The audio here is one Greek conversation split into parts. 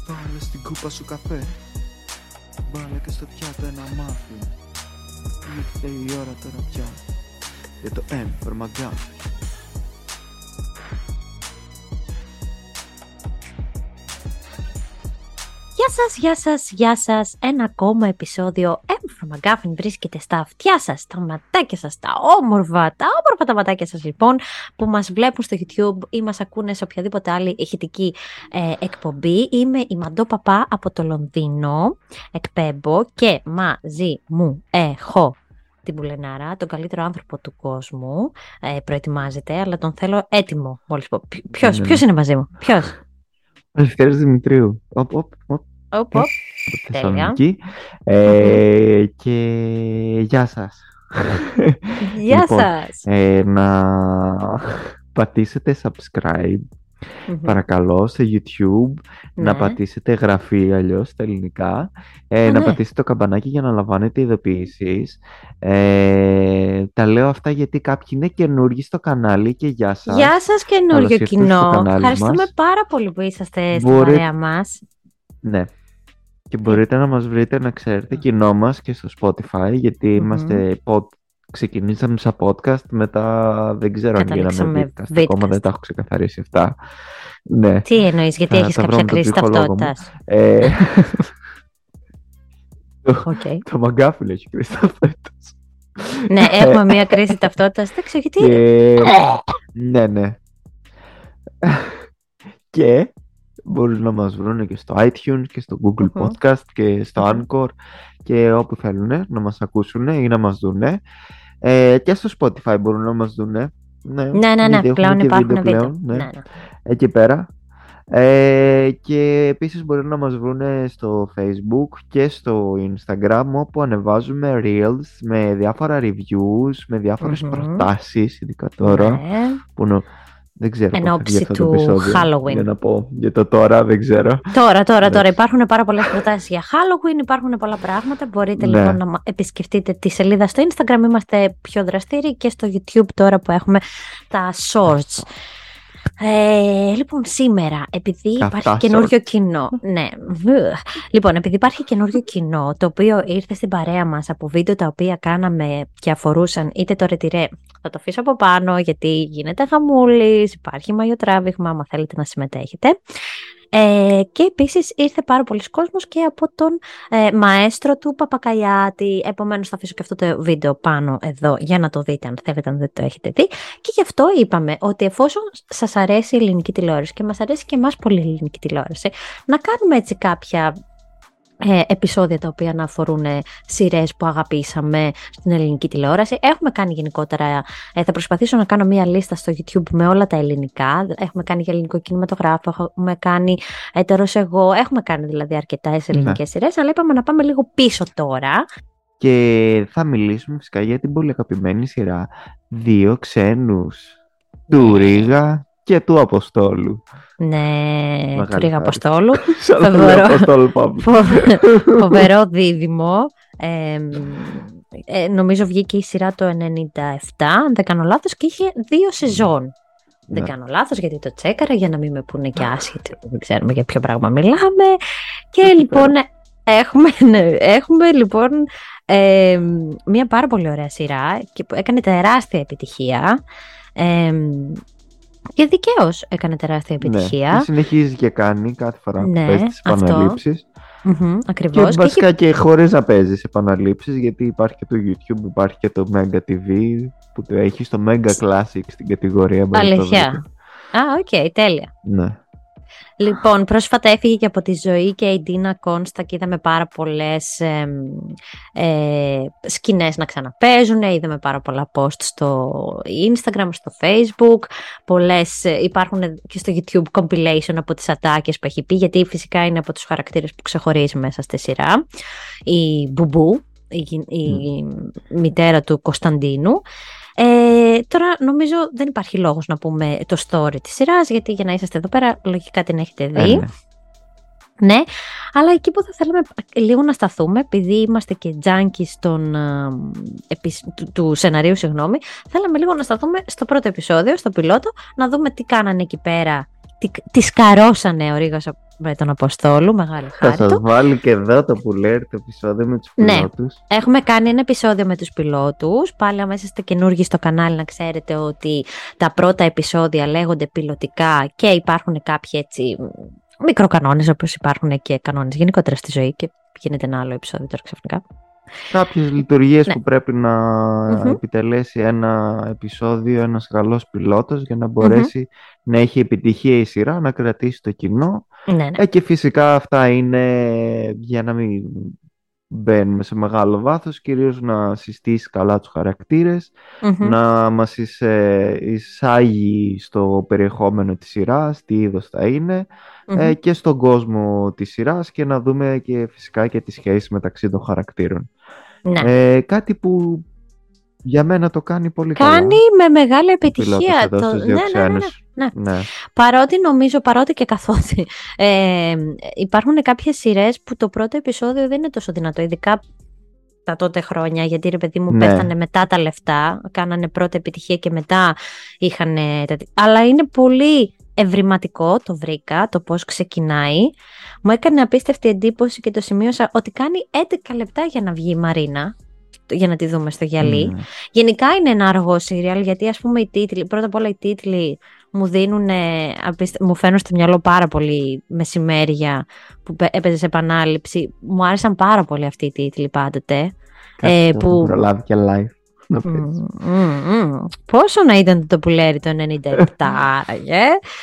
Βάλε στην κούπα σου καφέ, βάλε και στο πιάτο ένα μάφι. Ήρθε η ώρα τώρα πια για το M for McGuffin. Γεια σας. Ένα ακόμα επεισόδιο M for McGuffin βρίσκεται στα αυτιά σας, στα ματάκια σας, τα όμορφα τα ματάκια σας λοιπόν, που μας βλέπουν στο YouTube ή μας ακούνε σε οποιαδήποτε άλλη ηχητική εκπομπή. Είμαι η Μαντώ Παπά από το Λονδίνο, εκπέμπω και μαζί μου έχω την Πουλενάρα, τον καλύτερο άνθρωπο του κόσμου. Προετοιμάζεται, αλλά τον θέλω έτοιμο μόλις πω. Ποιος είναι μαζί μου, ποιος? Λευτέρης Δημητρίου. Θεσσαλονίκη. Και γεια σας. Γεια σας. Να πατήσετε subscribe παρακαλώ στο YouTube, να πατήσετε εγγραφή αλλιώς στα ελληνικά, να πατήσετε το καμπανάκι για να λαμβάνετε ειδοποιήσεις. Τα λέω αυτά γιατί κάποιοι είναι καινούργοι στο κανάλι και γεια σας. Γεια σας καινούργιο κοινό. Ευχαριστούμε πάρα πολύ που είσαστε στην παρέα μας. Ναι. Και μπορείτε να μας βρείτε, να ξέρετε, κοινό μας και στο Spotify, γιατί είμαστε ξεκινήσαμε σαν podcast, μετά δεν ξέρω αν γίναμε podcast, ακόμα δεν τα έχω ξεκαθαρίσει αυτά. Ναι. Τι εννοείς, γιατί έχεις κάποια κρίση ταυτότητας? Το McGuffin έχει κρίση ταυτότητας. Ναι, έχουμε μία κρίση ταυτότητας, δεν ξέρω γιατί. Ναι. Και μπορούν να μας βρουν και στο iTunes και στο Google Podcast και στο Anchor και όπου θέλουν να μας ακούσουν ή να μας δούνε. Και στο Spotify μπορούν να μας δούνε. Ναι, πλέον υπάρχουν βίντεο. Ναι. Εκεί πέρα. Και επίσης μπορούν να μας βρουν στο Facebook και στο Instagram, όπου ανεβάζουμε Reels με διάφορα reviews, με διάφορες προτάσεις, ειδικά τώρα, που δεν ξέρω εν όψη του Halloween. Για να πω για το τώρα, δεν ξέρω. Τώρα υπάρχουν πάρα πολλές προτάσεις για Halloween, υπάρχουν πολλά πράγματα. Μπορείτε λοιπόν να επισκεφτείτε τη σελίδα στο Instagram. Είμαστε πιο δραστήριοι και στο YouTube τώρα που έχουμε τα shorts. Λοιπόν, σήμερα, επειδή υπάρχει καινούριο κοινό. Ναι. Λοιπόν, επειδή υπάρχει καινούριο κοινό, το οποίο ήρθε στην παρέα μας από βίντεο τα οποία κάναμε και αφορούσαν είτε το ρετυρέ. Θα το αφήσω από πάνω, γιατί γίνεται χαμούλης, υπάρχει μαγιοτράβηγμα, άμα θέλετε να συμμετέχετε. Και επίσης ήρθε πάρα πολλοί κόσμος και από τον μαέστρο του Παπακαλιάτη. Επομένως θα αφήσω και αυτό το βίντεο πάνω εδώ για να το δείτε αν θέλετε, αν δεν το έχετε δει. Και γι' αυτό είπαμε ότι εφόσον σας αρέσει η ελληνική τηλεόραση και μας αρέσει και εμάς πολύ η ελληνική τηλεόραση, να κάνουμε έτσι κάποια επεισόδια τα οποία να αφορούν σειρές που αγαπήσαμε στην ελληνική τηλεόραση. Έχουμε κάνει γενικότερα, θα προσπαθήσω να κάνω μία λίστα στο YouTube με όλα τα ελληνικά. Έχουμε κάνει για ελληνικό κινηματογράφο, έχουμε κάνει Έτερος εγώ, έχουμε κάνει δηλαδή αρκετές ελληνικές σειρές, αλλά είπαμε να πάμε λίγο πίσω τώρα. Και θα μιλήσουμε φυσικά για την πολύ αγαπημένη σειρά Δύο Ξένους, του Ρίγα και του Αποστόλου. Ναι, του Ρίγα Αποστόλου. Φοβερό δίδυμο. Νομίζω βγήκε η σειρά το 97, αν δεν κάνω λάθος, και είχε 2 σεζόν. Δεν κάνω λάθος, γιατί το τσέκαρα για να μην με πούνε και άσχετο. Δεν ξέρουμε για ποιο πράγμα μιλάμε. Και λοιπόν έχουμε λοιπόν μια πάρα πολύ ωραία σειρά και που έκανε τεράστια επιτυχία. Και δικαίως έκανε τεράστια επιτυχία. Και συνεχίζει και κάνει κάθε φορά που παίζει τις επαναλήψεις. Ακριβώς. Και βασικά και χωρίς να παίζει επαναλήψεις, γιατί υπάρχει και το YouTube, υπάρχει και το Mega TV που το έχει στο Mega Classic στην κατηγορία. Αλήθεια. Οκ, τέλεια. Ναι. Λοιπόν, πρόσφατα έφυγε και από τη ζωή και η Ντίνα Κόνστα και είδαμε πάρα πολλές σκηνές να ξαναπαίζουν. Είδαμε πάρα πολλά post στο Instagram, στο Facebook. Υπάρχουν και στο YouTube compilation από τις ατάκες που έχει πει, γιατί φυσικά είναι από τους χαρακτήρες που ξεχωρίζει μέσα στη σειρά. Η Μπουμπού, η μητέρα του Κωνσταντίνου. Τώρα νομίζω δεν υπάρχει λόγος να πούμε το story της σειράς, γιατί για να είσαστε εδώ πέρα λογικά την έχετε δει. Ναι, αλλά εκεί που θα θέλαμε λίγο να σταθούμε, επειδή είμαστε και junkies του σεναρίου, θέλαμε λίγο να σταθούμε στο πρώτο επεισόδιο, στο πιλότο, να δούμε τι κάνανε εκεί πέρα, τι σκαρώσανε ο Ρίγας με τον Αποστόλου, μεγάλη Θα χάρη σας του. βάλει και εδώ το που λέει το επεισόδιο με τους πιλότους. Έχουμε κάνει ένα επεισόδιο με τους πιλότους. Πάλι αμέσως είστε καινούργοι στο κανάλι να ξέρετε ότι τα πρώτα επεισόδια λέγονται πιλωτικά και υπάρχουν κάποιοι έτσι μικροκανόνες, όπως υπάρχουν και κανόνες γενικότερα στη ζωή και γίνεται ένα άλλο επεισόδιο τώρα ξαφνικά. Κάποιες λειτουργίες που πρέπει να επιτελέσει ένα επεισόδιο ένας καλός πιλότος για να μπορέσει να έχει επιτυχία η σειρά, να κρατήσει το κοινό. Και φυσικά αυτά είναι για να μην μπαίνουμε σε μεγάλο βάθος, κυρίως να συστήσει καλά τους χαρακτήρες, να μας εισάγει στο περιεχόμενο της σειράς, τι είδος θα είναι, και στον κόσμο της σειράς και να δούμε και φυσικά και τις σχέσεις μεταξύ των χαρακτήρων. Κάτι που για μένα το κάνει πολύ καλά. Κάνει με μεγάλη επιτυχία. Ναι. Παρότι και καθότι υπάρχουν κάποιες σειρές που το πρώτο επεισόδιο δεν είναι τόσο δυνατό, ειδικά τα τότε χρόνια, γιατί ρε παιδί μου πέφτανε μετά τα λεφτά, κάνανε πρώτη επιτυχία και μετά είχαν. Αλλά είναι πολύ ευρηματικό, το βρήκα, το πώς ξεκινάει. Μου έκανε απίστευτη εντύπωση και το σημείωσα ότι κάνει 11 λεπτά για να βγει η Μαρίνα, για να τη δούμε στο γυαλί. Γενικά είναι ένα αργό σύριαλ, γιατί ας πούμε οι τίτλοι, πρώτα απ' όλα οι τίτλοι μου φαίνουν στο μυαλό πάρα πολύ μεσημέρια που έπαιζε σε επανάληψη. Μου άρεσαν πάρα πολύ αυτοί οι τίτλοι πάντοτε. Που προλάβει και live. Πόσο να ήταν το πουλέρι το 97, άραγε.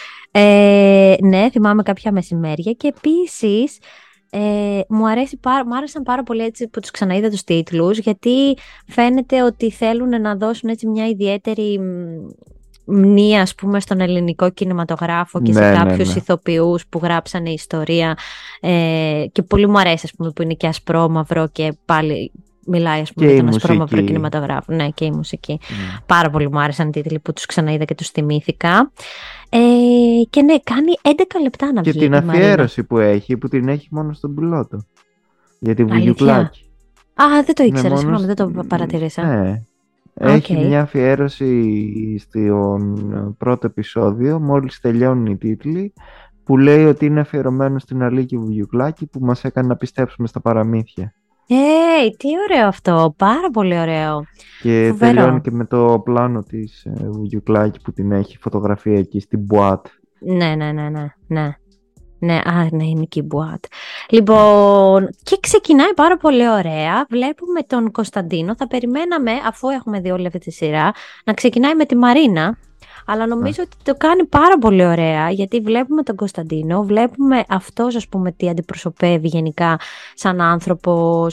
Ναι, θυμάμαι κάποια μεσημέρια και επίσης μου άρεσαν πάρα πολύ έτσι που τους ξαναείδα τους τίτλους, γιατί φαίνεται ότι θέλουν να δώσουν έτσι μια ιδιαίτερη μνήα, ας πούμε, στον ελληνικό κινηματογράφο και σε κάποιους ηθοποιούς που γράψανε ιστορία, και πολύ μου αρέσει, ας πούμε, που είναι και ασπρόμαυρο και πάλι μιλάει, ας πούμε, για τον ασπρόμαυρο κινηματογράφο. Ναι, και η μουσική. Πάρα πολύ μου άρεσαν οι τίτλοι που τους ξαναείδα και τους θυμήθηκα. Και ναι, κάνει 11 λεπτά να βγει. Και την αφιέρωση που έχει, που την έχει μόνο στον πιλότο. Για τη Βουγιουκλάκη. Δεν το ήξερα, συγγνώμη, δεν το παρατηρήσα. Ναι. Έχει μια αφιέρωση στο πρώτο επεισόδιο, μόλις τελειώνουν οι τίτλοι, που λέει ότι είναι αφιερωμένο στην Αλίκη Βουγιουκλάκη, που μας έκανε να πιστέψουμε στα παραμύθια. Τι ωραίο αυτό, πάρα πολύ ωραίο. Και τελειώνει και με το πλάνο της Βουγιουκλάκη που την έχει φωτογραφία εκεί στην Μπουάτ. Ναι. Ναι, είναι και η Μπουάτ. Λοιπόν, και ξεκινάει πάρα πολύ ωραία. Βλέπουμε τον Κωνσταντίνο. Θα περιμέναμε, αφού έχουμε δει όλη αυτή τη σειρά, να ξεκινάει με τη Μαρίνα. Αλλά νομίζω ότι το κάνει πάρα πολύ ωραία, γιατί βλέπουμε τον Κωνσταντίνο, βλέπουμε αυτός, ας πούμε, τι αντιπροσωπεύει γενικά σαν άνθρωπος,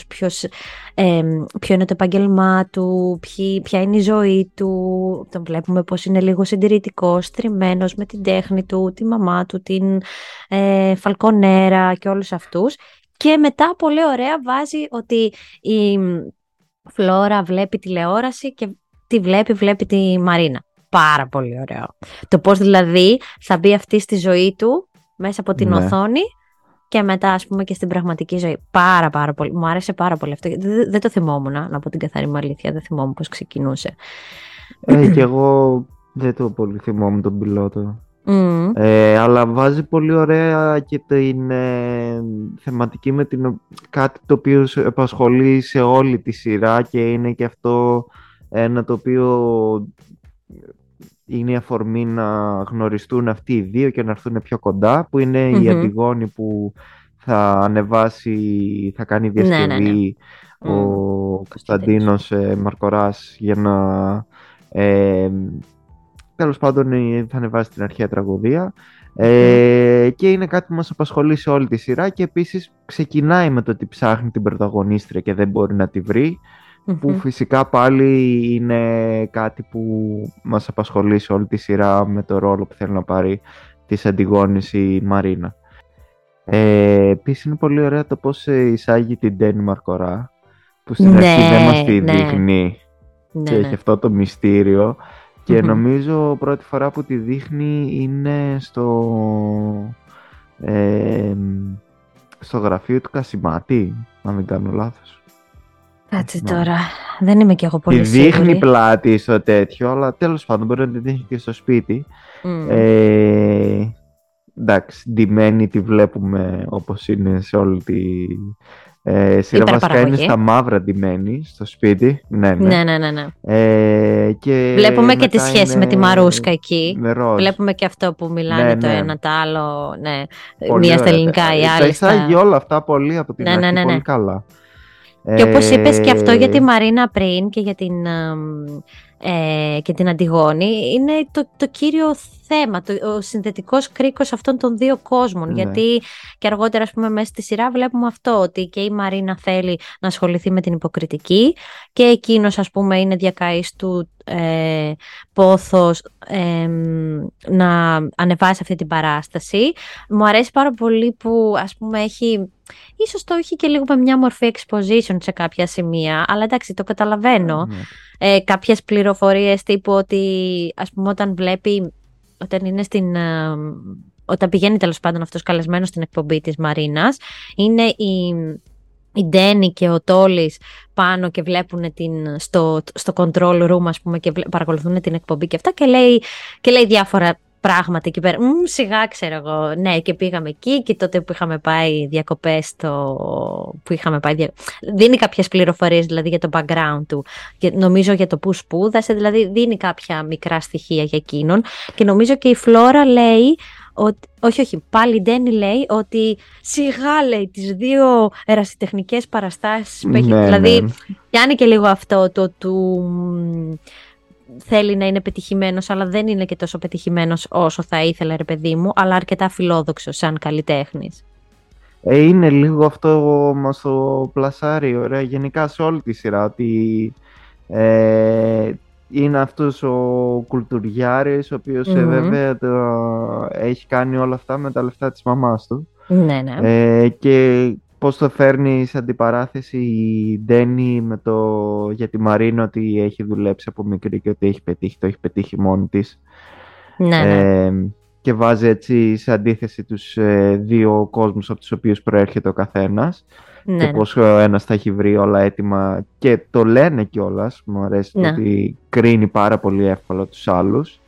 ποιο είναι το επάγγελμά του, ποια είναι η ζωή του. Τον βλέπουμε πως είναι λίγο συντηρητικός, τριμμένος με την τέχνη του, τη μαμά του, την Φαλκονέρα και όλους αυτούς. Και μετά πολύ ωραία βάζει ότι η Φλόρα βλέπει τηλεόραση και βλέπει τη Μαρίνα. Πάρα πολύ ωραίο. Το πώς δηλαδή θα μπει αυτή στη ζωή του μέσα από την οθόνη και μετά, ας πούμε, και στην πραγματική ζωή. Πάρα πολύ. Μου άρεσε πάρα πολύ αυτό. Δεν το θυμόμουν, να πω την καθαρή μου αλήθεια. Δεν θυμόμουν πώς ξεκινούσε. Και εγώ δεν το πολύ θυμόμουν τον πιλότο. Αλλά βάζει πολύ ωραία και την θεματική με κάτι το οποίο απασχολεί σε όλη τη σειρά, και είναι και αυτό ένα το οποίο είναι η αφορμή να γνωριστούν αυτοί οι δύο και να έρθουν πιο κοντά, που είναι η Αντιγόνη που θα ανεβάσει, θα κάνει διασκευή ο Κωνσταντίνος Μαρκοράς για να τέλος πάντων θα ανεβάσει την αρχαία τραγωδία, και είναι κάτι που μας απασχολεί σε όλη τη σειρά, και επίσης ξεκινάει με το ότι ψάχνει την πρωταγωνίστρια και δεν μπορεί να τη βρει, που φυσικά πάλι είναι κάτι που μας απασχολεί σε όλη τη σειρά με το ρόλο που θέλει να πάρει της Αντιγόνης η Μαρίνα. Επίσης είναι πολύ ωραία το πώς εισάγει την Ντένι Μαρκορά, που στην αρχή δεν μας τη δείχνει και έχει αυτό το μυστήριο, και νομίζω πρώτη φορά που τη δείχνει είναι στο γραφείο του Κασιμάτη, αν δεν κάνω λάθος. Κάτσε τώρα, δεν είμαι κι εγώ πολύ σίγουρη. Τη δείχνει πλάτη στο τέτοιο, αλλά τέλος πάντων μπορεί να την δείχνει και στο σπίτι. εντάξει, ντυμένη τη βλέπουμε όπως είναι σε όλη τη σειρά. Βασικά είναι στα μαύρα ντυμένη στο σπίτι. Ναι. Και βλέπουμε και τη σχέση με τη Μαρούσκα εκεί. Βλέπουμε και αυτό που μιλάνε το ένα το άλλο. Ναι. Μία στα ελληνικά, η άλλη. Τα εισάγει όλα αυτά πολύ από την αρχή, πολύ καλά. Και όπως είπες και αυτό για τη Μαρίνα πριν και για την Αντιγόνη, είναι το κύριο θέμα, ο συνδετικός κρίκος αυτών των δύο κόσμων. Γιατί και αργότερα, ας πούμε, μέσα στη σειρά βλέπουμε αυτό, ότι και η Μαρίνα θέλει να ασχοληθεί με την υποκριτική και εκείνος, ας πούμε, είναι διακαής του πόθος να ανεβάσει αυτή την παράσταση. Μου αρέσει πάρα πολύ που, ας πούμε, ίσως το έχει και λίγο με μια μορφή exposition σε κάποια σημεία, αλλά εντάξει, το καταλαβαίνω. Κάποιες πληροφορίες τύπου ότι, ας πούμε, όταν πηγαίνει τέλος πάντων αυτός καλεσμένος στην εκπομπή της Μαρίνας, είναι η Ντένι και ο Τόλης πάνω και βλέπουν στο control room, ας πούμε, και παρακολουθούν την εκπομπή και αυτά, και λέει διάφορα πράγματα εκεί πέρα. Σιγά, ξέρω εγώ. Ναι, και πήγαμε εκεί και τότε που είχαμε πάει διακοπές δίνει κάποιες πληροφορίες δηλαδή για το background του. Νομίζω για το που σπούδασε, δηλαδή δίνει κάποια μικρά στοιχεία για εκείνον. Και νομίζω και η Φλόρα λέει όχι, πάλι η Ντένι λέει ότι σιγά, λέει, τις δύο ερασιτεχνικές παραστάσεις που έχει, δηλαδή πιάνει και λίγο αυτό το του θέλει να είναι πετυχημένος, αλλά δεν είναι και τόσο πετυχημένος όσο θα ήθελα, ρε παιδί μου, αλλά αρκετά φιλόδοξος σαν καλλιτέχνης. Είναι λίγο αυτό μας το πλασάρει, ωραία, γενικά σε όλη τη σειρά, ότι είναι αυτός ο κουλτουριάρης, ο οποίος βέβαια έχει κάνει όλα αυτά με τα λεφτά της μαμάς του. Ναι. Και πώς το φέρνει σε αντιπαράθεση η Ντένι για τη Μαρίνα, ότι έχει δουλέψει από μικρή και ότι το έχει πετύχει μόνη της. Ναι. Και βάζει έτσι σε αντίθεση τους δύο κόσμους από τους οποίους προέρχεται ο καθένας. Και πώς ο ένας θα έχει βρει όλα έτοιμα και το λένε κιόλας. Μου αρέσει ότι κρίνει πάρα πολύ εύκολα τους άλλους.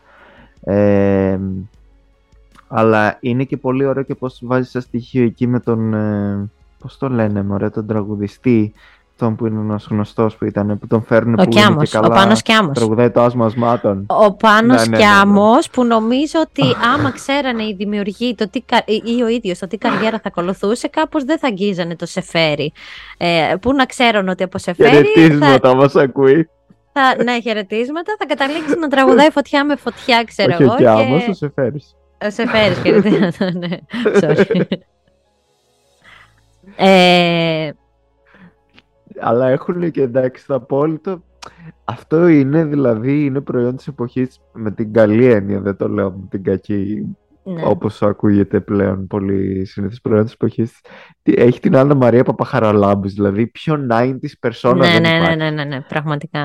Αλλά είναι και πολύ ωραίο και πώς βάζει σε στοιχείο εκεί με τον... πώς το λένε, μωρέ, τον τραγουδιστή, τον που είναι ένας γνωστός που τον φέρνουν που είναι και καλά. Ο Πάνος Κιάμος. Τραγουδάει το άσμα ασμάτων. Ο Πάνος Κιάμος, που νομίζω ότι άμα ξέρανε οι δημιουργοί ή ο ίδιος το τι καριέρα θα ακολουθούσε, κάπως δεν θα αγγίζανε το Σεφέρι. Πού να ξέρουν ότι από Σεφέρι... Χαιρετίσματα μας ακούει. Ναι, χαιρετίσματα. Θα καταλήξει να τραγουδάει φωτιά με φωτιά, ξέρω εγώ. Ο Κιάμος, ο Σεφέρης. Ο Σεφέρης, χαιρετίσματα, ναι. Sorry. Αλλά έχουν και εντάξει το απόλυτο. Αυτό είναι δηλαδή, είναι προϊόν της εποχής με την καλή έννοια, δεν το λέω με την κακή, όπως ακούγεται πλέον πολύ συνήθως, προϊόν της εποχής. Έχει την Άννα Μαρία Παπαχαραλάμπους, δηλαδή πιο 90s persona δεν υπάρχει. Ναι, πραγματικά.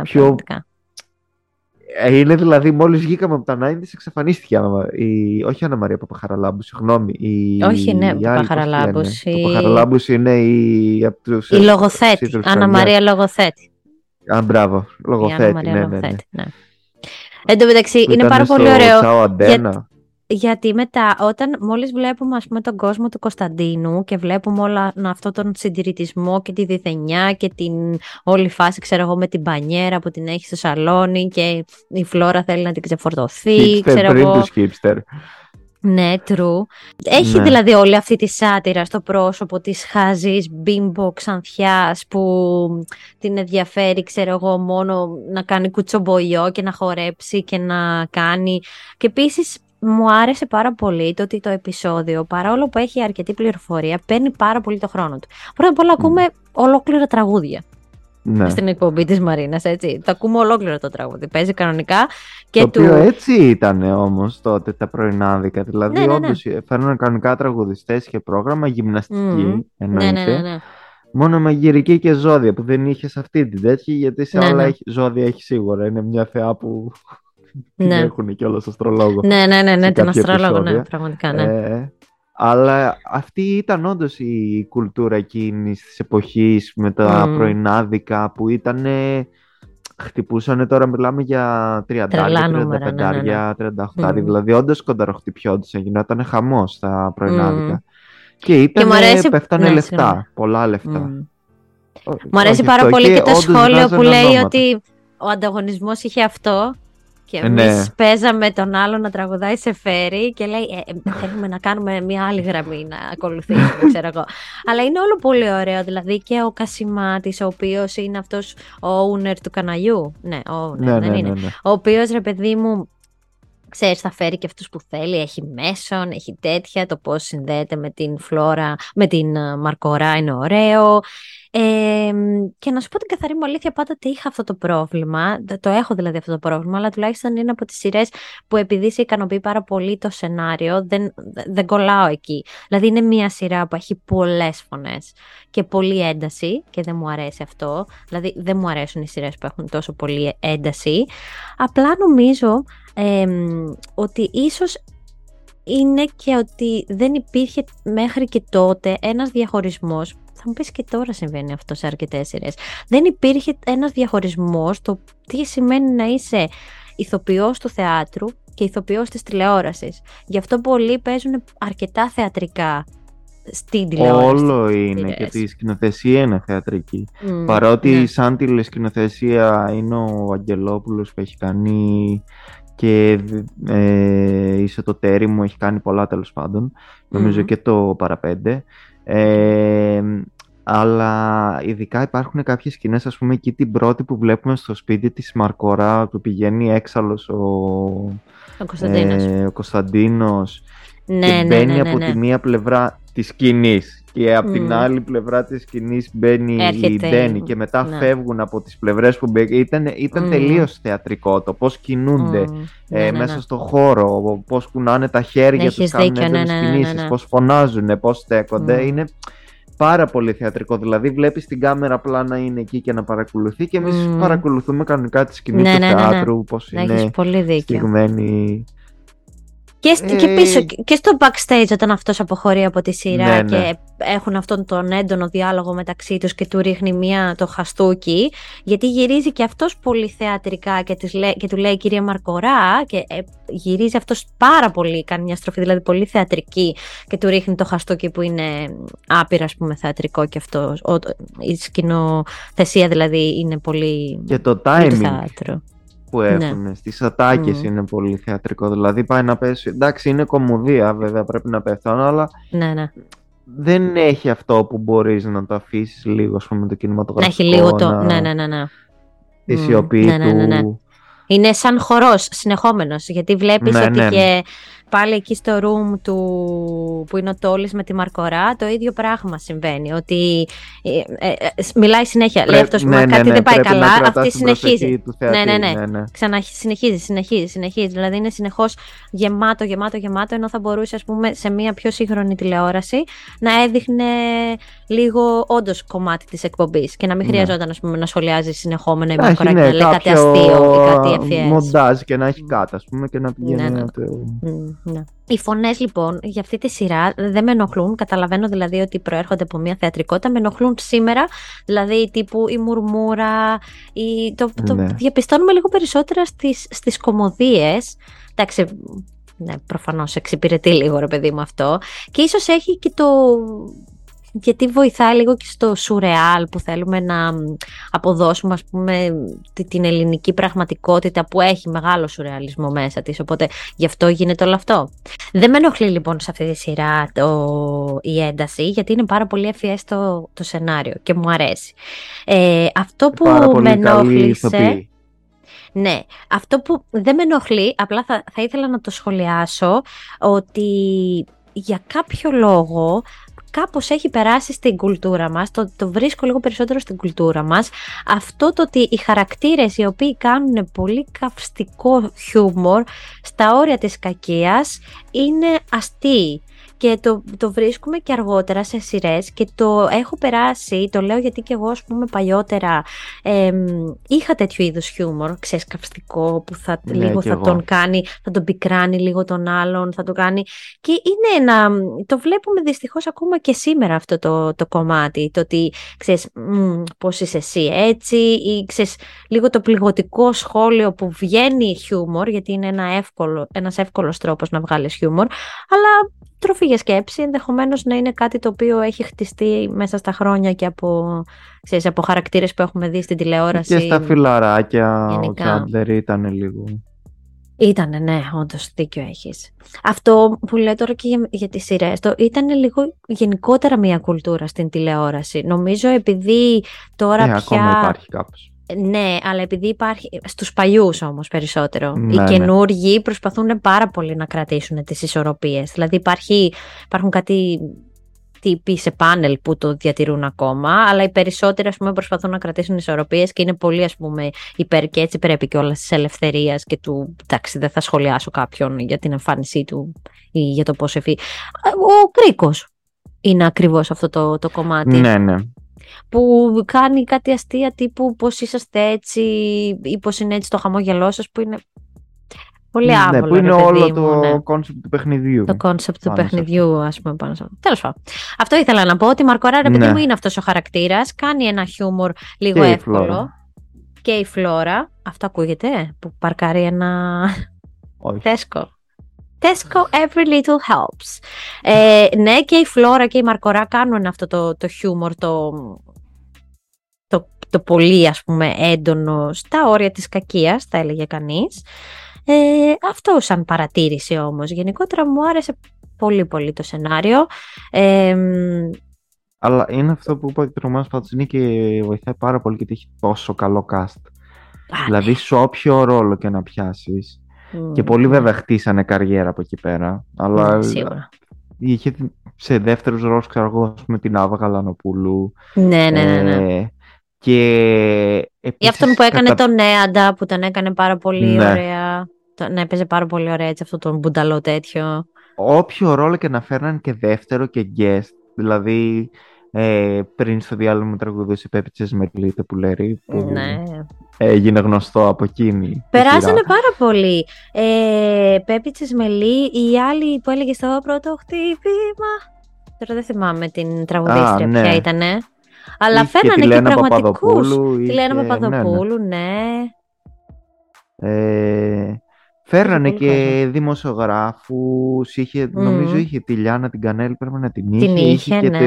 Είναι δηλαδή, μόλις βγήκαμε από τα 90s, εξαφανίστηκε όχι η Άννα Μαρία Παπαχαραλάμπου, συγγνώμη. Παπαχαραλάμπους. Παπαχαραλάμπους είναι η λογοθέτη. Άννα Μαρία Λογοθέτη. Μπράβο, Λογοθέτη. Ναι. Εν τω μεταξύ, είναι πάρα πολύ ωραίο. Γιατί μετά, όταν μόλις βλέπουμε, ας πούμε, τον κόσμο του Κωνσταντίνου και βλέπουμε όλα αυτόν τον συντηρητισμό και τη διθενιά και την όλη φάση, ξέρω εγώ, με την μπανιέρα που την έχει στο σαλόνι και η Φλόρα θέλει να την ξεφορτωθεί, ξέρω εγώ. Πριν τους hipster. Ναι, true. Έχει δηλαδή όλη αυτή τη σάτυρα στο πρόσωπο της χάζης μπίμπο ξανθιάς που την ενδιαφέρει, ξέρω εγώ, μόνο να κάνει κουτσομπολιό και να χορέψει και να κάνει. Και επίσης μου άρεσε πάρα πολύ το ότι το επεισόδιο, παρόλο που έχει αρκετή πληροφορία, παίρνει πάρα πολύ το χρόνο του. Πρώτα απ' όλα ακούμε ολόκληρα τραγούδια. Στην εκπομπή της Μαρίνας, έτσι. Το ακούμε ολόκληρο το τραγούδι. Παίζει κανονικά. Και το οποίο έτσι ήταν όμως τότε τα πρωινάδικα. Δηλαδή, όντως φέρνουν κανονικά τραγουδιστές και πρόγραμμα, γυμναστική εννοείται. Ναι. Μόνο μαγειρική και ζώδια που δεν είχε σε αυτή την τέτοια, γιατί σε άλλα ζώδια έχει σίγουρα. Είναι μια θεά που την έχουν και όλος αστρολόγο. Ναι, την αστρολόγο, ναι, πραγματικά, ναι. Αλλά αυτή ήταν όντως η κουλτούρα εκείνης της εποχής με τα πρωινάδικα που ήταν χτυπούσαν, τώρα μιλάμε για 30, 35, 38, δηλαδή όντως κονταροχτυπιόντουσαν, γινόταν χαμός στα πρωινάδικα. Και πέφτανε λεφτά, πολλά λεφτά. Μου αρέσει πάρα πολύ και το σχόλιο που λέει ότι ο ανταγωνισμός είχε αυτό και εμείς παίζαμε τον άλλο να τραγουδάει σε φέρι και λέει θέλουμε να κάνουμε μια άλλη γραμμή να ακολουθήσουμε, ξέρω εγώ. Αλλά είναι όλο πολύ ωραίο, δηλαδή και ο Κασιμάτης, ο οποίος είναι αυτός ο owner του καναλιού. Ναι, δεν είναι. Ο οποίος, ρε παιδί μου, ξέρεις, θα φέρει και αυτούς που θέλει, έχει μέσον, έχει τέτοια, το πώς συνδέεται με την Φλόρα, με την Μαρκορά είναι ωραίο. Και να σου πω την καθαρή μου αλήθεια, πάντοτε είχα αυτό το πρόβλημα, το έχω δηλαδή αυτό το πρόβλημα, αλλά τουλάχιστον είναι από τις σειρές που επειδή σε ικανοποιεί πάρα πολύ το σενάριο, δεν κολλάω εκεί. Δηλαδή είναι μια σειρά που έχει πολλές φωνές και πολλή ένταση και δεν μου αρέσει αυτό, δηλαδή δεν μου αρέσουν οι σειρές που έχουν τόσο πολλή ένταση, απλά νομίζω ότι ίσως είναι και ότι δεν υπήρχε μέχρι και τότε ένας διαχωρισμός. Θα μου πεις και τώρα συμβαίνει αυτό σε αρκετές σειρές. Δεν υπήρχε ένας διαχωρισμός το τι σημαίνει να είσαι ηθοποιός του θεάτρου και ηθοποιός της τηλεόρασης. Γι' αυτό πολλοί παίζουν αρκετά θεατρικά στην τηλεόραση. Όλο είναι και τη σκηνοθεσία είναι θεατρική. Παρότι σαν τηλεσκηνοθεσία είναι ο Αγγελόπουλος που έχει κάνει και είσαι το τέρι μου, έχει κάνει πολλά τέλος πάντων. Νομίζω και το Παραπέντε. Αλλά ειδικά υπάρχουν κάποιες σκηνές, ας πούμε εκεί την πρώτη που βλέπουμε στο σπίτι της Μαρκορά που πηγαίνει έξαλλος ο Κωνσταντίνος και μπαίνει από τη μία πλευρά της σκηνής και από την άλλη πλευρά της σκηνής μπαίνει η Ντένι και μετά φεύγουν από τις πλευρές που μπαίνει. Ήταν τελείως θεατρικό το πώς κινούνται μέσα στο χώρο, πώς κουνάνε τα χέρια τους, κάνουν έντονες κινήσεις, πώς φωνάζουν, πώς στέκονται. Είναι πάρα πολύ θεατρικό, δηλαδή βλέπεις την κάμερα απλά να είναι εκεί και να παρακολουθεί και εμείς παρακολουθούμε κανονικά τη σκηνή του θεάτρου, πώς είναι στιγμένη. Και πίσω, και στο backstage όταν αυτός αποχωρεί από τη σειρά και έχουν αυτόν τον έντονο διάλογο μεταξύ τους και του ρίχνει το χαστούκι, γιατί γυρίζει και αυτός πολύ θεατρικά και του λέει κυρία Μαρκορά και γυρίζει αυτός πάρα πολύ, κάνει μια στροφή δηλαδή πολύ θεατρική και του ρίχνει το χαστούκι που είναι άπειρα, ας πούμε, θεατρικό και αυτό, η σκηνοθεσία δηλαδή είναι πολύ και το timing που έχουν στις ατάκες είναι πολύ θεατρικό, δηλαδή πάει να πέσει, εντάξει είναι κομμωδία βέβαια, πρέπει να πεθάνω, αλλά δεν έχει αυτό που μπορείς να το αφήσεις λίγο, ας πούμε, το κινηματογραφικό, να έχει λίγο το τη σιωπή του. Είναι σαν χορός συνεχόμενος, γιατί βλέπεις ότι και πάλι εκεί στο room του που είναι ο Τόλης με τη Μαρκορά το ίδιο πράγμα συμβαίνει, ότι μιλάει συνέχεια, λέει αυτός κάτι δεν πάει καλά, αυτή συνεχίζει. Συνεχίζει, δηλαδή είναι συνεχώς γεμάτο, ενώ θα μπορούσε, ας πούμε, σε μια πιο σύγχρονη τηλεόραση να έδειχνε λίγο όντως κομμάτι της εκπομπής και να μην χρειαζόταν, ας πούμε, να σχολιάζει συνεχόμενα η Μαρκορά και να λέει κάτι αστείο ή κάτι ευφυές. Μοντάζ και να έχει κάτι, ας πούμε, και να πηγαίνει. Οι φωνές λοιπόν για αυτή τη σειρά δεν με ενοχλούν. Καταλαβαίνω δηλαδή ότι προέρχονται από μια θεατρικότητα. Με ενοχλούν σήμερα, δηλαδή τύπου η μουρμούρα. Το διαπιστώνουμε λίγο περισσότερα στις κωμωδίες. Εντάξει, προφανώς εξυπηρετεί λίγο, ρε παιδί μου, αυτό. Και ίσως έχει και γιατί βοηθάει λίγο και στο σουρεάλ που θέλουμε να αποδώσουμε, ας πούμε, την ελληνική πραγματικότητα που έχει μεγάλο σουρεαλισμό μέσα της, οπότε γι' αυτό γίνεται όλο αυτό. Δεν με ενοχλεί λοιπόν σε αυτή τη σειρά η ένταση, γιατί είναι πάρα πολύ ευφυές το σενάριο και μου αρέσει. Αυτό που με ενόχλησε... Ναι, αυτό που δεν με ενοχλεί, απλά θα ήθελα να το σχολιάσω, ότι για κάποιο λόγο κάπως έχει περάσει στην κουλτούρα μας, το βρίσκω λίγο περισσότερο στην κουλτούρα μας, αυτό το ότι οι χαρακτήρες οι οποίοι κάνουν πολύ καυστικό χιούμορ στα όρια της κακίας είναι αστείοι. και το βρίσκουμε και αργότερα σε σειρές και το έχω περάσει, το λέω γιατί και εγώ ας πούμε παλιότερα είχα τέτοιου είδους χιούμορ, ξεσκαυστικό που λίγο θα τον κάνει, θα τον πικράνει λίγο τον άλλον, θα το κάνει και είναι το βλέπουμε δυστυχώς ακόμα και σήμερα αυτό το κομμάτι, το ότι ξέρεις πώς είσαι εσύ έτσι ή ξέρεις λίγο το πληγωτικό σχόλιο που βγαίνει χιούμορ γιατί είναι ένας εύκολος τρόπος να βγάλεις χιούμορ, αλλά τροφή για σκέψη, ενδεχομένως να είναι κάτι το οποίο έχει χτιστεί μέσα στα χρόνια και από χαρακτήρες που έχουμε δει στην τηλεόραση. Και στα φιλαράκια γενικά. Ο Τσάντλερ ήταν λίγο. Ήτανε, ναι, όντως δίκιο έχεις. Αυτό που λέω τώρα και για τις σειρές, ήταν λίγο γενικότερα μια κουλτούρα στην τηλεόραση. Νομίζω επειδή τώρα πια... ακόμα υπάρχει κάπως. Ναι, αλλά επειδή υπάρχει στους παλιούς όμως περισσότερο. Οι καινούργοι προσπαθούν πάρα πολύ να κρατήσουν τις ισορροπίες. Δηλαδή υπάρχουν κάτι τύποι σε πάνελ που το διατηρούν ακόμα, αλλά οι περισσότεροι ας πούμε προσπαθούν να κρατήσουν ισορροπίες και είναι πολύ ας πούμε υπέρ και έτσι πρέπει και όλας της ελευθερίας και του, εντάξει δεν θα σχολιάσω κάποιον για την εμφάνισή του ή για το πώς εφή. Ο Κρίκος είναι ακριβώς αυτό το κομμάτι. Ναι. Που κάνει κάτι αστεία τύπου πώς είσαστε έτσι ή πώς είναι έτσι το χαμόγελό σας που είναι πολύ άβολο. Ναι, που είναι όλο το κόνσεπτ του παιχνιδιού. Το κόνσεπτ του παιχνιδιού, ας πούμε, πάνω σε αυτό. Τέλος πάντων. Αυτό ήθελα να πω, ότι η Μαρκορά, ρε παιδί μου, είναι αυτός ο χαρακτήρας, κάνει ένα χιούμορ λίγο και εύκολο. Και η Φλόρα, αυτό ακούγεται, που παρκάρει ένα Tesco, every little helps. Ναι, και η Φλόρα και η Μαρκορά κάνουν αυτό το χιούμορ, το πολύ ας πούμε έντονο στα όρια της κακίας, θα έλεγε κανείς. Αυτό σαν παρατήρηση όμως. Γενικότερα μου άρεσε πολύ πολύ το σενάριο. Αλλά είναι αυτό που είπα και προηγουμένως, πάντως είναι και βοηθάει πάρα πολύ γιατί έχει τόσο καλό cast. Δηλαδή σε όποιο ρόλο και να πιάσεις. Και πολλοί βέβαια χτίσανε καριέρα από εκεί πέρα. Αλλά είχε σε δεύτερους ρόλους, ξέρω εγώ, με την Άβα Γαλανοπούλου. Ναι. Και ή αυτόν που έκανε τον Νέαντα, που τον έκανε πάρα πολύ ωραία. Να έπαιζε πάρα πολύ ωραία έτσι αυτό τον μπουνταλό τέτοιο. Όποιο ρόλο και να φέρναν και δεύτερο και guest. Δηλαδή πριν στο διάλογο μου τραγουδούσε Πέπη Τσεσμελή που λέει, που έγινε γνωστό από εκείνη. Περάσανε πάρα πολύ. Πέπη Τσεσμελή, η άλλη που έλεγε στο πρώτο χτύπημα. Τώρα δεν θυμάμαι την τραγουδίστρια ποια ήτανε. Αλλά φέρνανε και πραγματικούς. Τη Λένα Παπαδοπούλου, ναι. Φέρνανε και δημοσιογράφους, νομίζω είχε τη Λιάνα την Κανέλη, πρέπει να την είχε. Είχε και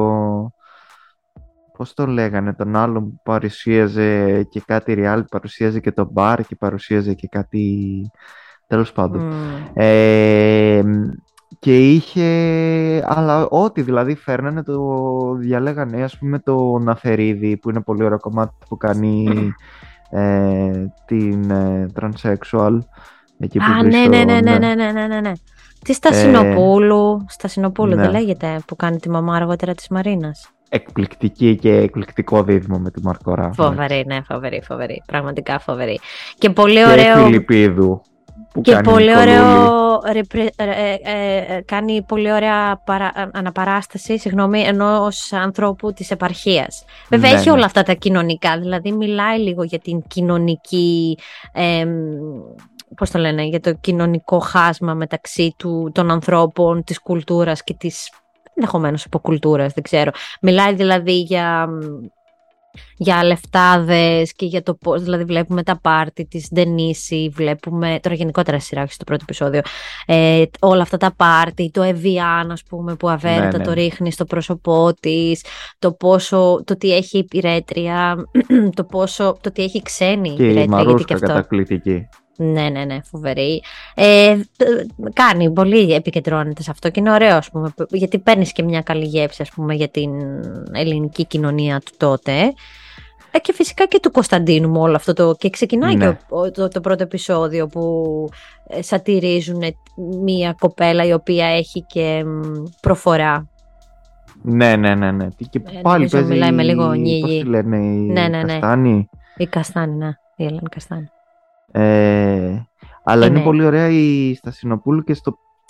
πώς το λέγανε, τον άλλον που παρουσίαζε και κάτι reality, παρουσίαζε και το μπαρ και παρουσίαζε και κάτι, τέλος πάντων. Και είχε, αλλά ό,τι δηλαδή φέρνανε το διαλέγανε, ας πούμε το Ναθερίδη που είναι πολύ ωραίο κομμάτι που κάνει την transsexual. Εκεί που ναι. Τη Στασινοπούλου, δεν λέγεται, που κάνει τη μαμά αργότερα της Μαρίνας. Εκπληκτική και εκπληκτικό δίδυμο με τη Μαρκορά. Φοβερή, ναι, φοβερή, πραγματικά φοβερή. Και πολύ ωραίο. Και Φιλιππίδου. Και πολύ ωραίο, κάνει πολύ ωραία αναπαράσταση, ενός ανθρώπου της επαρχίας. Βέβαια έχει όλα αυτά τα κοινωνικά, δηλαδή μιλάει λίγο για την κοινωνική, πώς το λένε, για το κοινωνικό χάσμα μεταξύ των ανθρώπων, της κουλτούρας και της ενδεχομένως υποκουλτούρας, δεν ξέρω. Μιλάει δηλαδή για λεφτάδες και για το πώς, δηλαδή βλέπουμε τα πάρτι της Ντενίση, βλέπουμε, τώρα γενικότερα σειρά, όχι στο πρώτο επεισόδιο, όλα αυτά τα πάρτι, το Εβιάν ας πούμε που αβέρτα το ρίχνει στο πρόσωπό της, το τι έχει υπηρέτρια, το τι έχει ξένη και υπηρέτρια. Και η Μαρούσκα καταπληκτική. Ναι, φοβερή. Κάνει πολύ, επικεντρώνεται σε αυτό και είναι ωραίο, ας πούμε, γιατί παίρνεις και μια καλή γεύση, ας πούμε, για την ελληνική κοινωνία του τότε. Και φυσικά και του Κωνσταντίνου με όλο αυτό και ξεκινάει και το πρώτο επεισόδιο που σατυρίζουν μια κοπέλα η οποία έχει και προφορά. Ναι. Και πάλι παίζει, μιλάει με λίγο νύγι. Πώς τη λένε, η Καστάνη. Η Καστάνη, ναι, η Ελένη Καστάνη. Αλλά είναι πολύ ωραία η Στασινοπούλου και στο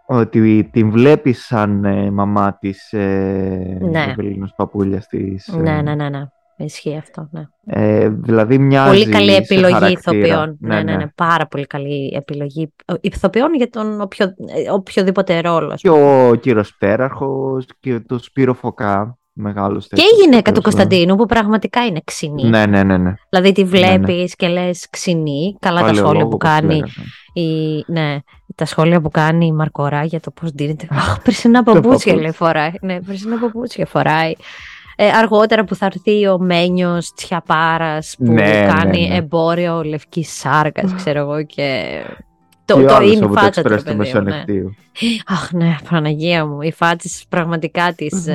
ότι την βλέπει σαν μαμά της Ναι. Ευελίνος Παπούλιας της. Ναι. Ισχύει αυτό, ναι. Δηλαδή μοιάζει πολύ καλή επιλογή χαρακτήρα. ηθοποιών. Ναι. Πάρα πολύ καλή επιλογή ηθοποιών για τον οποιοδήποτε ρόλο. Και ο κύριος Πέραρχος και το Σπύρο Φωκά. Μεγάλος και η γυναίκα του Κωνσταντίνου που πραγματικά είναι ξινή. Ναι. Δηλαδή τη βλέπεις και λες ξινή. Καλά τα σχόλια που κάνει. Τα σχόλια που κάνει η Μαρκορά για το πώς ντύνεται. Πρίσινα παπούτσια φοράει. Ναι, πρίσινα παπούτσια φοράει. Αργότερα που θα έρθει ο Μένιος Τσιαπάρας που κάνει εμπόριο λευκής σάρκας, ξέρω εγώ, και το είναι η φάτσα του παιδιού. Αχ, ναι, Παναγία μου, η φάτσα πραγματικά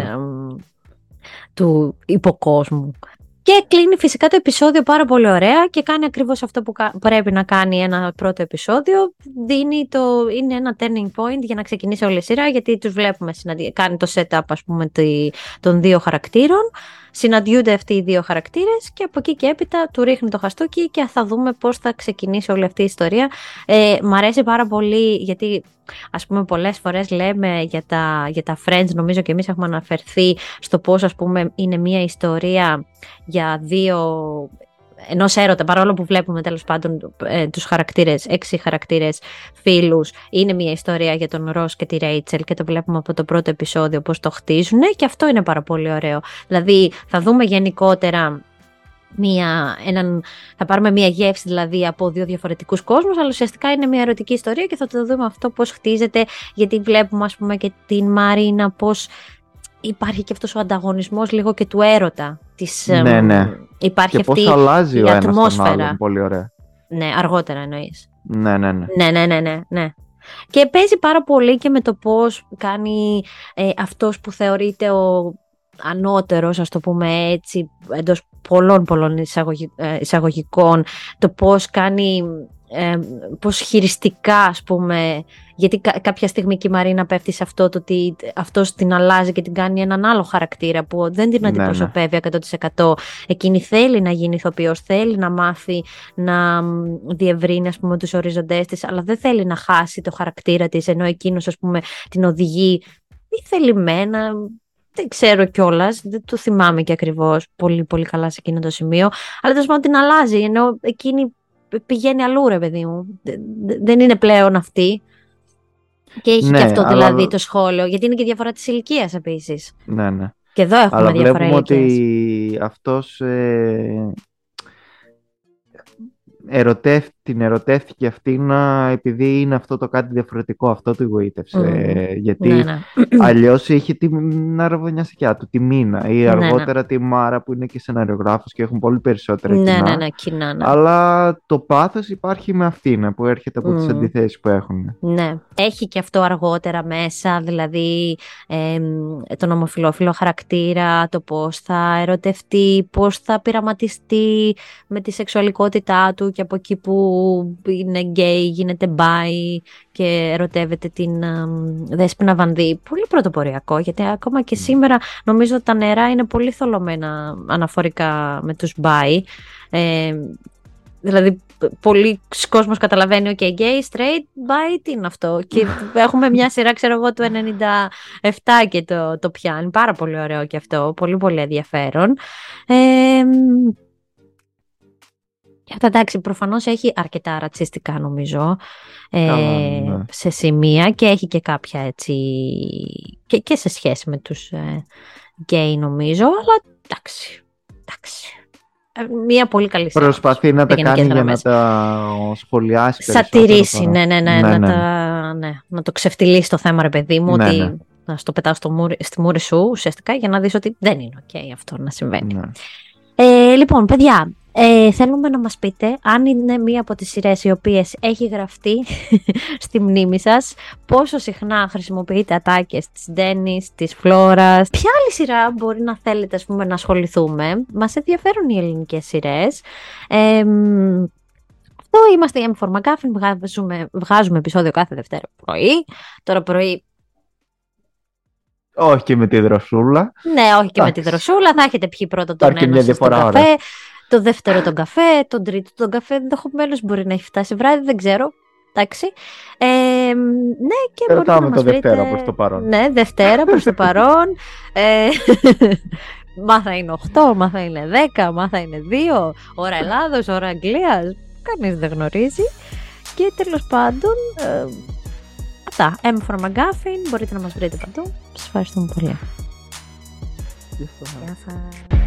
του υποκόσμου. Και κλείνει φυσικά το επεισόδιο πάρα πολύ ωραία και κάνει ακριβώς αυτό που πρέπει να κάνει ένα πρώτο επεισόδιο. Είναι ένα turning point για να ξεκινήσει όλη η σειρά, γιατί τους βλέπουμε, κάνει το setup, ας πούμε, των δύο χαρακτήρων. Συναντιούνται αυτοί οι δύο χαρακτήρες και από εκεί και έπειτα του ρίχνει το χαστούκι και θα δούμε πώς θα ξεκινήσει όλη αυτή η ιστορία. Μ' αρέσει πάρα πολύ γιατί, ας πούμε, πολλές φορές λέμε για τα Friends, νομίζω και εμείς έχουμε αναφερθεί στο πώς, ας πούμε, είναι μια ιστορία για ενός έρωτα, παρόλο που βλέπουμε τέλος πάντων τους χαρακτήρες, 6 χαρακτήρες φίλους, είναι μια ιστορία για τον Ρος και τη Ρέιτσελ και το βλέπουμε από το πρώτο επεισόδιο πώς το χτίζουν και αυτό είναι πάρα πολύ ωραίο. Δηλαδή θα δούμε γενικότερα θα πάρουμε μια γεύση δηλαδή από δύο διαφορετικούς κόσμους, αλλά ουσιαστικά είναι μια ερωτική ιστορία και θα το δούμε αυτό πώς χτίζεται, γιατί βλέπουμε, ας πούμε, και την Μαρίνα πώς υπάρχει και αυτός ο ανταγωνισμός λίγο και του έρωτα. Ναι. Υπάρχει και αυτή πώς αλλάζει η ο ένας ατμόσφαιρα. τον άλλον, πολύ ωραία. Ναι, αργότερα εννοείς. Ναι. Και παίζει πάρα πολύ και με το πώς κάνει αυτός που θεωρείται ο ανώτερος, ας το πούμε έτσι, εντός πολλών εισαγωγικών, το πώς κάνει, πώς χειριστικά, ας πούμε, γιατί κάποια στιγμή και η Μαρίνα πέφτει σε αυτό το ότι αυτός την αλλάζει και την κάνει έναν άλλο χαρακτήρα που δεν την αντιπροσωπεύει 100%. Εκείνη θέλει να γίνει ηθοποιός, θέλει να μάθει να διευρύνει, ας πούμε, τους οριζοντές της, αλλά δεν θέλει να χάσει το χαρακτήρα της, ενώ εκείνος, ας πούμε, την οδηγεί ή θελημένα. Δεν ξέρω κιόλας, δεν το θυμάμαι και ακριβώς πολύ πολύ καλά σε εκείνο το σημείο, αλλά τέλος πάντων την αλλάζει, ενώ εκείνη πηγαίνει αλλού, ρε παιδί μου. Δεν είναι πλέον αυτή. Και έχει και αυτό δηλαδή το σχόλιο, γιατί είναι και διαφορά της ηλικίας επίσης. Ναι. Και εδώ έχουμε αλλά διαφορά ηλικίας. Αλλά βλέπουμε ότι αυτός την ερωτεύτηκε αυτήν επειδή είναι αυτό το κάτι διαφορετικό, αυτό του εγωίτευσε. Γιατί αλλιώς είχε την αραβωνιασιά του, τη Μίνα ή αργότερα τη Μάρα που είναι και σεναριογράφος και έχουν πολύ περισσότερα κοινά. Αλλά το πάθος υπάρχει με αυτήν που έρχεται από τις αντιθέσεις που έχουν. Ναι, έχει και αυτό αργότερα μέσα, δηλαδή τον ομοφυλόφιλο χαρακτήρα, το πώς θα ερωτευτεί, πώς θα πειραματιστεί με τη σεξουαλικότητά του και από εκεί που είναι γκέι γίνεται μπάι και ερωτεύεται την Δέσποινα Βανδύ. Πολύ πρωτοποριακό, γιατί ακόμα και σήμερα νομίζω ότι τα νερά είναι πολύ θολωμένα αναφορικά με τους μπάι. Δηλαδή πολλοί κόσμος καταλαβαίνει ότι gay, straight, bi, τι είναι αυτό. Και έχουμε μια σειρά, ξέρω εγώ, του 97 και το πιάνει. Πάρα πολύ ωραίο και αυτό, πολύ πολύ ενδιαφέρον. Και αυτά, εντάξει, προφανώς έχει αρκετά ρατσιστικά νομίζω σε σημεία και έχει και κάποια έτσι και σε σχέση με τους γκέι νομίζω, αλλά εντάξει. Μια πολύ καλή σειρά. Προσπαθεί να τα κάνει για να τα σχολιάσει περισσότερο. Σατυρίσει, να το ξεφτυλίσει το θέμα, ρε παιδί μου, ότι να στο πετάω στη μούρη σου ουσιαστικά για να δεις ότι δεν είναι ok αυτό να συμβαίνει. Λοιπόν, παιδιά, θέλουμε να μας πείτε αν είναι μία από τις σειρές οι οποίες έχει γραφτεί στη μνήμη σας, πόσο συχνά χρησιμοποιείτε ατάκες της Ντένις, της Φλόρας, ποια άλλη σειρά μπορεί να θέλετε, ας πούμε, να ασχοληθούμε. Μας ενδιαφέρουν οι ελληνικές σειρές. Αυτό είμαστε η M4 McGuffin, βγάζουμε επεισόδιο κάθε Δευτέρα πρωί. Τώρα πρωί. Όχι και με τη δροσούλα. Ναι, όχι και με τη δροσούλα. Θα έχετε πιει πρώτα τον ένα στον καφέ, το δεύτερο τον καφέ, τον τρίτο τον καφέ. Ενδεχομένως μπορεί να έχει φτάσει βράδυ, δεν ξέρω. Εντάξει. Ναι, και μπορείτε να μας βρείτε... Δευτέρα προς το παρόν. Ναι, Δευτέρα προς το παρόν. Μάθα είναι 8, μάθα είναι 10, μάθα είναι 2, ώρα Ελλάδος, ώρα Αγγλίας, κανείς δεν γνωρίζει. Και τέλος πάντων, αυτά, M for McGuffin, μπορείτε να μας βρείτε παντού. Σας ευχαριστούμε πολύ. Γεια σας. Γεια σας.